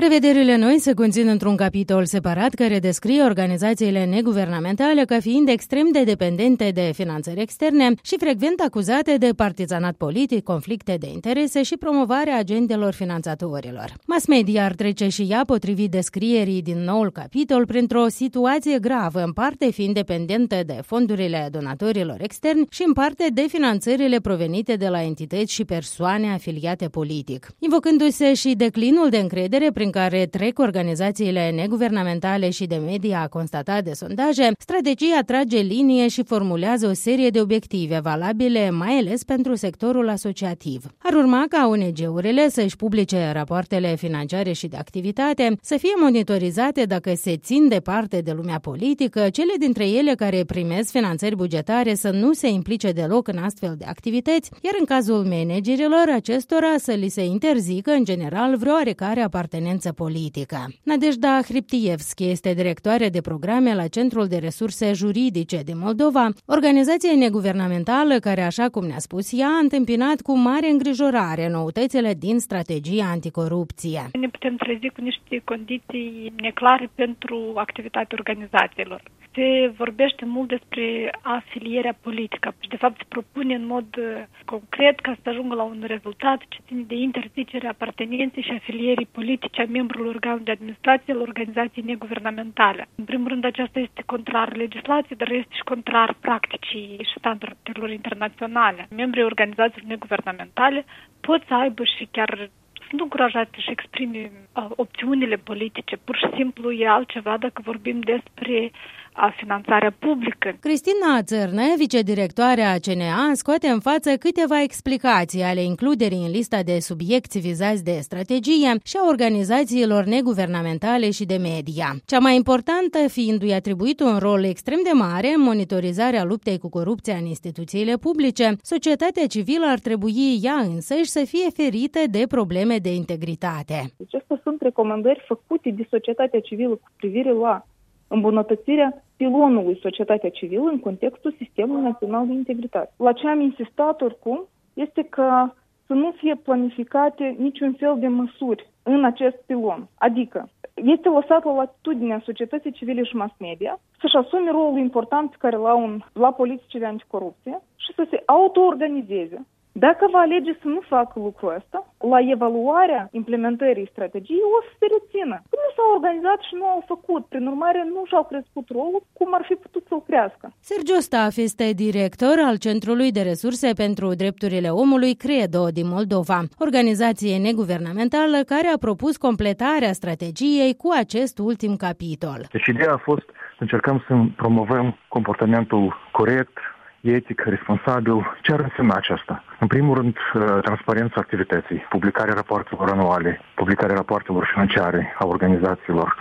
Prevederile noi se conțin într-un capitol separat care descrie organizațiile neguvernamentale ca fiind extrem de dependente de finanțări externe și frecvent acuzate de partizanat politic, conflicte de interese și promovarea agendelor finanțatorilor. Mass media ar trece și ea, potrivit descrierii din noul capitol, printr-o situație gravă, în parte fiind dependentă de fondurile donatorilor externi și în parte de finanțările provenite de la entități și persoane afiliate politic. Invocându-se și declinul de încredere prin care trec organizațiile neguvernamentale și de media, a constatat de sondaje, strategia trage linie și formulează o serie de obiective valabile, mai ales pentru sectorul asociativ. Ar urma ca ONG-urile să-și publice rapoartele financiare și de activitate, să fie monitorizate dacă se țin departe de lumea politică, cele dintre ele care primesc finanțări bugetare să nu se implice deloc în astfel de activități, iar în cazul managerilor acestora să li se interzică în general vreo oarecare apartenență politică. Nadejda Hriptievski este directoare de programe la Centrul de Resurse Juridice din Moldova, organizație neguvernamentală care, așa cum ne-a spus ea, a întâmpinat cu mare îngrijorare noutățile din strategia anticorupție. Ne putem trezi cu niște condiții neclare pentru activitatea organizațiilor. Se vorbește mult despre afilierea politică și de fapt se propune în mod concret ca să ajungă la un rezultat ce ține de interzicerea apartenenței și afilierii politice a membrilor organului de administrație la organizații neguvernamentale. În primul rând, aceasta este contrar legislației, dar este și contrar practicii și standardelor internaționale. Membrii organizațiilor neguvernamentale pot să aibă și chiar sunt încurajați să-și exprime opțiunile politice. Pur și simplu e altceva dacă vorbim despre finanțarea publică. Cristina Țărnă, vicedirectoarea CNA, scoate în față câteva explicații ale includerii în lista de subiecți vizați de strategie și a organizațiilor neguvernamentale și de media. Cea mai importantă fiindu-i atribuit un rol extrem de mare în monitorizarea luptei cu corupția în instituțiile publice, societatea civilă ar trebui ea însăși să fie ferită de probleme de integritate. Acestea sunt recomandări făcute de societatea civilă cu privire la îmbunătățirea pilonului societatea civilă în contextul Sistemului Național de Integritate. La ce am insistat oricum este că să nu fie planificate niciun fel de măsuri în acest pilon. Adică este lăsat la latitudinea societății civile și mass media să-și asume rolul important pe care l-au la politicile anticorupție și să se auto-organizeze. Dacă va alege să nu facă lucrul ăsta, la evaluarea implementării strategiei o să se rețină. Nu s-au organizat și nu au făcut, prin urmare nu și-au crescut rolul cum ar fi putut să-l crească. Sergiu Staf este director al Centrului de Resurse pentru Drepturile Omului Credo din Moldova, organizație neguvernamentală care a propus completarea strategiei cu acest ultim capitol. Deci ideea a fost să încercăm să promovăm comportamentul corect, etic, responsabil. Ce ar însemna aceasta? În primul rând, transparența activității, publicarea rapoartelor anuale, publicarea rapoartelor financiare a organizațiilor.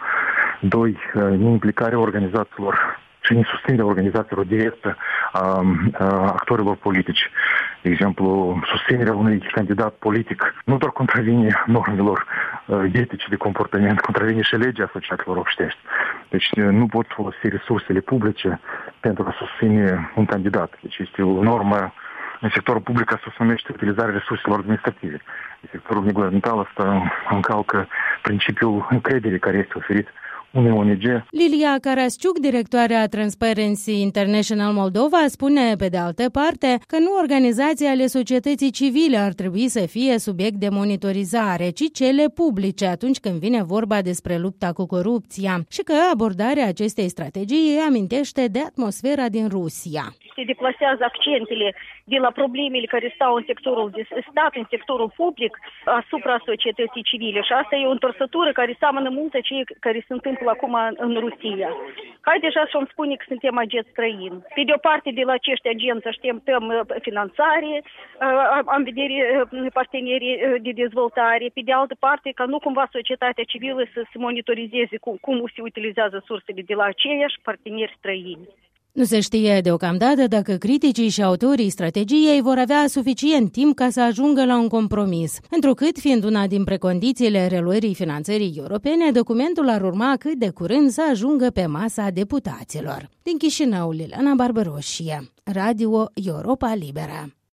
2. Implicarea organizațiilor și susținerea organizațiilor directă a actorilor politici. De exemplu, susținerea unui candidat politic nu doar contravine normelor etice de comportament, contravine și legea asociațiilor obștești. Deci nu pot folosi resursele publice pentru a susține un candidat. Deci este o normă în sectorul public să se numește utilizarea resurselor administrative. În sectorul neguvernamental asta încalcă principiul încrederii care este oferit unei ONG. Lilia Carasciuc, directoarea Transparency International Moldova, spune pe de altă parte că nu organizații ale societății civile ar trebui să fie subiect de monitorizare, ci cele publice atunci când vine vorba despre lupta cu corupția și că abordarea acestei strategii amintește de atmosfera din Rusia. Se deplasează accentele de la problemele care stau în sectorul de stat, în sectorul public, asupra societății civile. Și asta e o întorsătură care seamănă mult cei care se întâmplă acum în Rusia. Hai deja să-mi spune că suntem agenți străini. Pe de o parte, de la acești agenți așteptăm finanțare, am vedere parteneri de dezvoltare. Pe de altă parte, ca nu cumva societatea civilă să se monitorizeze cum se utilizează sursele de la aceiași parteneri străini. Nu se știe deocamdată dacă criticii și autorii strategiei vor avea suficient timp ca să ajungă la un compromis. Întrucât, fiind una din precondițiile reluării finanțării europene, documentul ar urma cât de curând să ajungă pe masa deputaților. Din Chișinău, Liliana Barbaroșie, Radio Europa Liberă.